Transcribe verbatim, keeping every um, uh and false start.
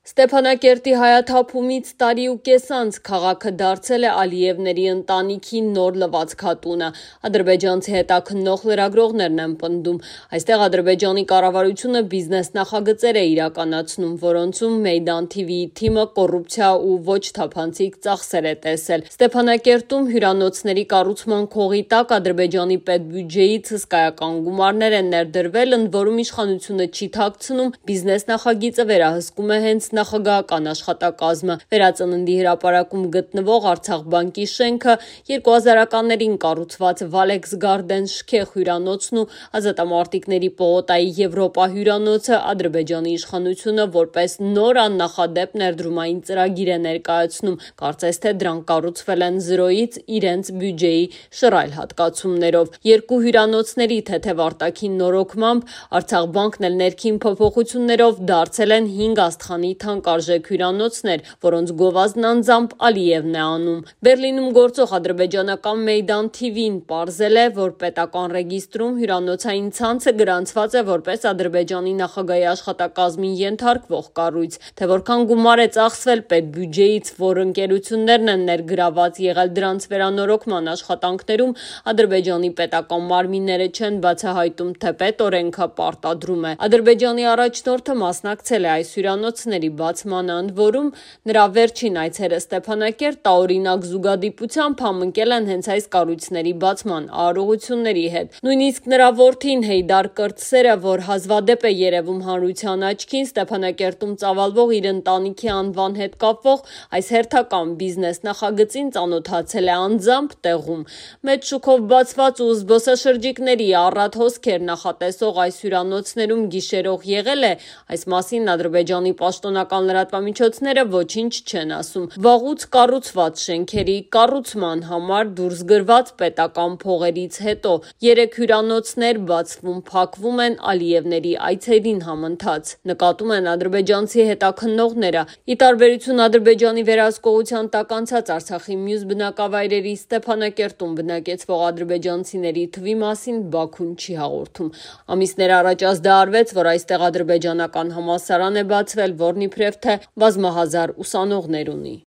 Ստեփանակերտի հայաթափումից տարի ու կես անց քաղաքը դարձել է Ալիևների ընտանիքի նոր լվացքատունը։ Ադրբեջանցի հետաքննող լրագրողներն են պնդում։ Այստեղ Ադրբեջանի կառավարությունը բիզնես նախագծեր է իրականացնում, որոնցում Մեյդան թիվիի թիմը կոռուպցիա ու ոչ թափանցիկ ծախսեր է տեսել։ Ստեփանակերտում հյուրանոցների կառուցման քողի տակ Ադրբեջանի պետբյուջեից հսկայական գումարներ են ներդրվել, ընդ որում իշխանությունը չի թաքցնում, բիզնես նախագիծը վերահսկում է հենց նախագահական աշխատակազմը։ Վերածննդի հրապարակում գտնվող Արցախ բանկի շենքը երկու հազարականներին կառուցված Վալեքս Գարդեն շքեղ հյուրանոցն ու Ազատամարտիկների պողոտայի Եվրոպա հյուրանոցը Ադրբեջանի իշխանությունը որպես նոր աննախադեպ ներդրումային ծրագիր է ներկայացնում, կարծես թե դրանք կառուցվել են զրոյից իրենց բյուջեի շռայլ հատկացումներով։ Երկու հյուրանոցների թեթև արտաքին նորոգմամբ Արցախ բանկն էլ ներքին փոփոխություններով դարձել են հինգ աստղանի թանկարժեք հյուրանոցներ, որոնց գովազդն անձամբ Ալիևն է անում։ Բերլինում գործող ադրբեջանական Մեյդան թիվին պարզել է, որ պետական ռեգիստրում հյուրանոցային ցանցը գրանցված է որպես Ադրբեջանի նախագահի աշխատակազմին ենթարկվող կառույց, թե որքան գումար է ծախսվել պետբյուջեից, որ ընկերություններն են ներգրաված եղել դրանց վերանորոգման աշխատանքներում, Ադրբեջանի պետական մարմինները չեն բացահայտում, թե պետօրենքը պարտադրում է։ Ադրբեջանի առաջնորդը մասնակցել է այս հյուրանոցների բացմանը, ընդ որում նրա վերջին այցերը Ստեփանակերտ տարօրինակ զուգադիպությամբ համընկել են հենց այս կառույցների բացման արարողությունների հետ։ Նույնիսկ նրա որդին Հեյդար Կրտսերը, որ հազվադեպ է երևում հանրության աչքին, Ստեփանակերտում ծավալվող իր ընտանիքի անվան հետ կապվող այս հերթական բիզնես նախագծին ծանոթացել է անձամբ տեղում։ Մեծ շուկով բացված ու զբոսաշրջիկների առատ հոսքեր նախատեսող այս հյուրանոցներում գիշերող եղել է, այս մասին Ադրբեջանի պաշտոնական լրատվամիջոցները ոչինչ չեն ասում։ Վաղուց կառուցված շենքերի կառուցման համար դուրս գրված պետական փողերից հետո երեք հյուրանոցներ բացվում, փակվում են Ալիևների այցերին համընթաց, նկատում են ադրբեջանցի հետաքննողները։ Ի տարբերություն Ադրբեջանի վերահսկողության տակ անցած Արցախի մյուս բնակավայրերի, Ստեփանակերտում բնակեցվող ադրբեջանցիների թվի մասին Բաքուն չի հաղորդում։ Ամիսներ առաջ ազդարարվեց, որ այստեղ ադրբեջանական համալսարան է բացվել, որն իբրև թե բազմահազար ուսանողներ ունի։